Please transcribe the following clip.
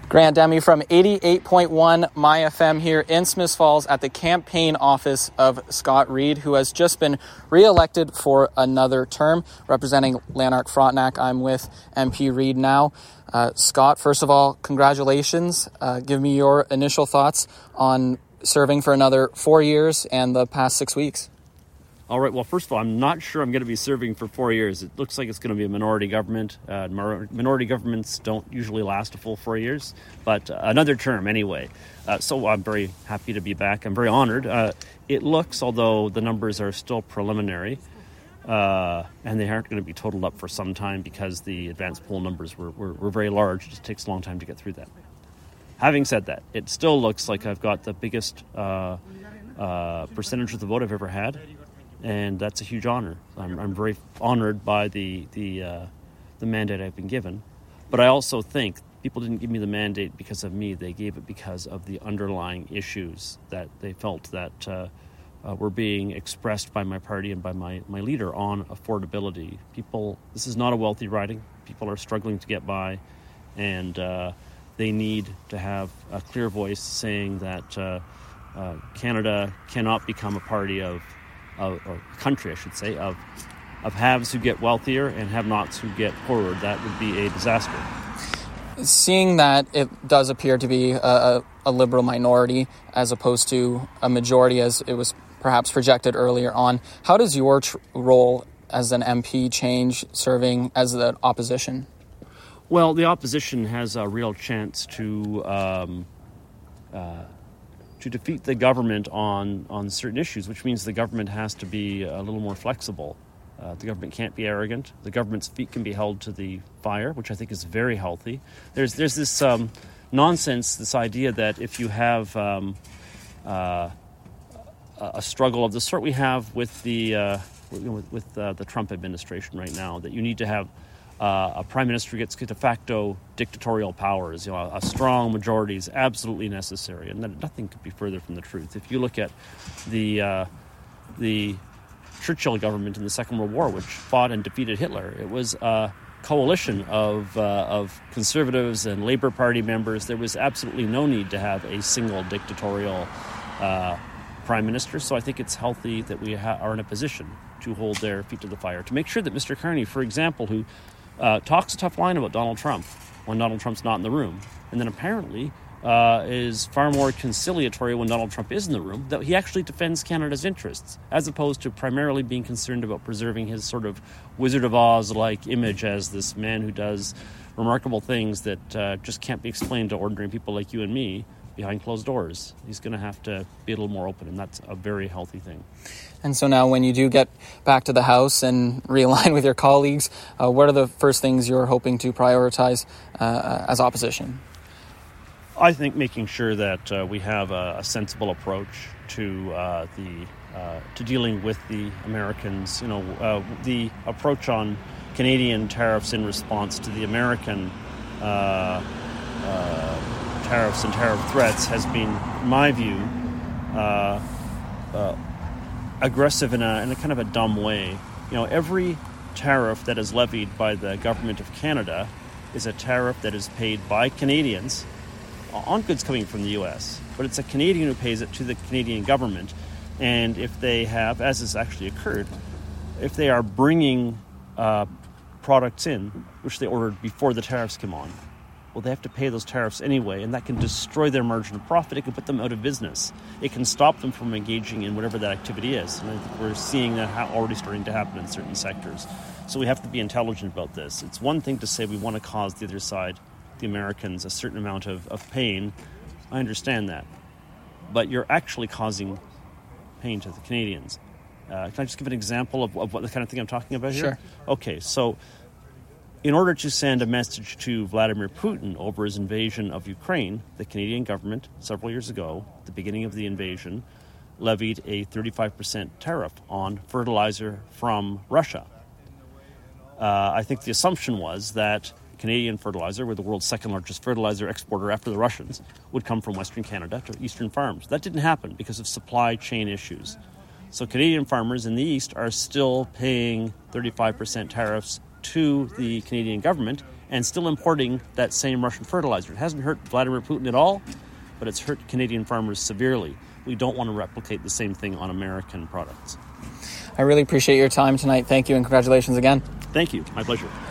Grant Demi from 88.1 My FM here in Smiths Falls at the campaign office of Scott Reid, who has just been re-elected for another term, representing Lanark-Frontenac. I'm with MP Reid now. Scott, first of all, congratulations. Give me your initial thoughts on serving for another 4 years and the past 6 weeks. All right. Well, first of all, I'm not sure I'm going to be serving for 4 years. It looks like it's going to be a minority government. Minority governments don't usually last a full 4 years, but another term anyway. So I'm very happy to be back. I'm very honored. It looks, although the numbers are still preliminary, and they aren't going to be totaled up for some time because the advanced poll numbers were very large. It just takes a long time to get through that. Having said that, it still looks like I've got the biggest percentage of the vote I've ever had. And that's a huge honor. I'm very honored by the mandate I've been given. But I also think people didn't give me the mandate because of me. They gave it because of the underlying issues that they felt that were being expressed by my party and by my leader on affordability. This is not a wealthy riding. People are struggling to get by, and they need to have a clear voice saying that Canada cannot become a party of country, I should say, of haves who get wealthier and have-nots who get poorer. That would be a disaster. Seeing that it does appear to be a liberal minority as opposed to a majority as it was perhaps projected earlier on, how does your role as an MP change serving as the opposition? Well, the opposition has a real chance to defeat the government on certain issues, which means the government has to be a little more flexible. The government can't be arrogant. The government's feet can be held to the fire, which I think is very healthy. There's this nonsense, this idea that if you have a struggle of the sort we have with the Trump administration right now, that you need to have a prime minister gets de facto dictatorial powers. A strong majority is absolutely necessary, and nothing could be further from the truth. If you look at the Churchill government in the Second World War, which fought and defeated Hitler, it was a coalition of conservatives and Labour Party members. There was absolutely no need to have a single dictatorial prime minister. So I think it's healthy that we are in a position to hold their feet to the fire, to make sure that Mr. Carney, for example, who talks a tough line about Donald Trump when Donald Trump's not in the room, and then apparently is far more conciliatory when Donald Trump is in the room, that he actually defends Canada's interests, as opposed to primarily being concerned about preserving his sort of Wizard of Oz-like image as this man who does remarkable things that just can't be explained to ordinary people like you and me behind closed doors. He's going to have to be a little more open, and that's a very healthy thing. And so now when you do get back to the House and realign with your colleagues, what are the first things you're hoping to prioritize as opposition? I think making sure that we have a sensible approach to dealing with the Americans. The approach on Canadian tariffs in response to the American tariffs and tariff threats has been, in my view, aggressive in a kind of a dumb way. Every tariff that is levied by the government of Canada is a tariff that is paid by Canadians on goods coming from the U.S., but it's a Canadian who pays it to the Canadian government. And if they have, as has actually occurred, if they are bringing products in, which they ordered before the tariffs came on, well, they have to pay those tariffs anyway, and that can destroy their margin of profit. It can put them out of business. It can stop them from engaging in whatever that activity is. And I think we're seeing that already starting to happen in certain sectors. So we have to be intelligent about this. It's one thing to say we want to cause the other side, the Americans, a certain amount of pain. I understand that. But you're actually causing pain to the Canadians. Can I just give an example of what the kind of thing I'm talking about here? Sure. Okay, so in order to send a message to Vladimir Putin over his invasion of Ukraine, the Canadian government, several years ago, at the beginning of the invasion, levied a 35% tariff on fertilizer from Russia. I think the assumption was that Canadian fertilizer, we're the world's second largest fertilizer exporter after the Russians, would come from Western Canada to eastern farms. That didn't happen because of supply chain issues. So Canadian farmers in the east are still paying 35% tariffs to the Canadian government, and still importing that same Russian fertilizer. It hasn't hurt Vladimir Putin at all, but it's hurt Canadian farmers severely. We don't want to replicate the same thing on American products. I really appreciate your time tonight. Thank you, and congratulations again. Thank you. My pleasure.